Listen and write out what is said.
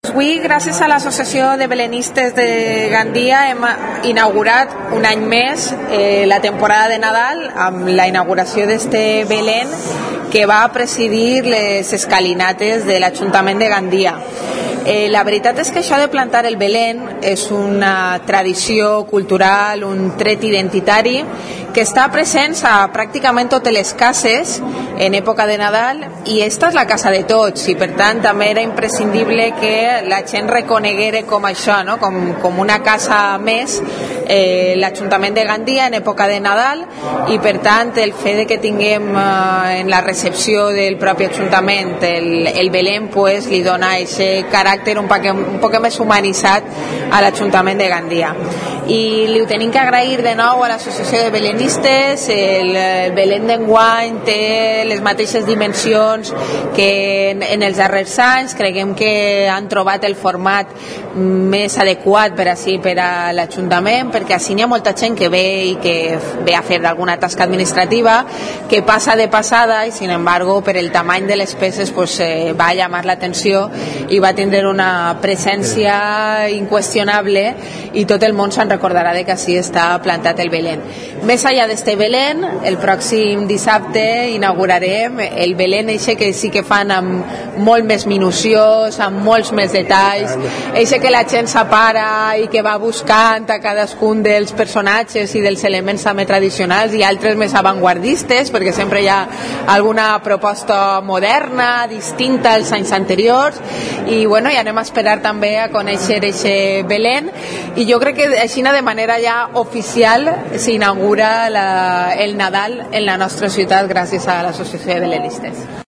Avui, gràcies a l'Associació de Belenistes de Gandia, hem inaugurat un any més la temporada de Nadal amb la inauguració d'este Belén que va presidir les escalinates de l'Ajuntament de Gandia. La veritat és que això de plantar el Belén és una tradició cultural, un tret identitari que està present a pràcticament totes les cases en època de Nadal, i esta és la casa de tots, i per tant també era imprescindible que la gent reconeguera com això, no? com una casa més, l'Ajuntament de Gandia en època de Nadal, i per tant el fet de que tinguem en la recepció del propi Ajuntament el Belén, pues, li dona aquest caràcter un poc més humanitzat a l'Ajuntament de Gandia. I li ho tenim que agrair de nou a l'Associació de Belenistes. El Belén d'enguany té les mateixes dimensions que en els darrers anys. Creiem que han trobat el format més adequat per a l'Ajuntament, perquè així hi ha molta gent que ve i que ve a fer alguna tasca administrativa, que passa de passada, i sin embargo per el tamany de les peces pues, va a llamar l'atenció i va tindre una presència inqüestionable, i tot el món se'n recordarà de que així està plantat el Belén. Més enllà d'este Belén, el pròxim dissabte inaugurarem el Belén eixe que sí que fan amb molt més minuciós, amb molts més detalls, eixe que la gent s'apara i que va buscant a cadascun dels personatges i dels elements també tradicionals, i altres més avantguardistes, perquè sempre hi ha alguna proposta moderna, distinta als anys anteriors, i bueno, ja anem a esperar també a conèixer aquest Belén, i jo crec que així de manera ja oficial s'inaugura el Nadal en la nostra ciutat gràcies a l'Associació de Belenistes.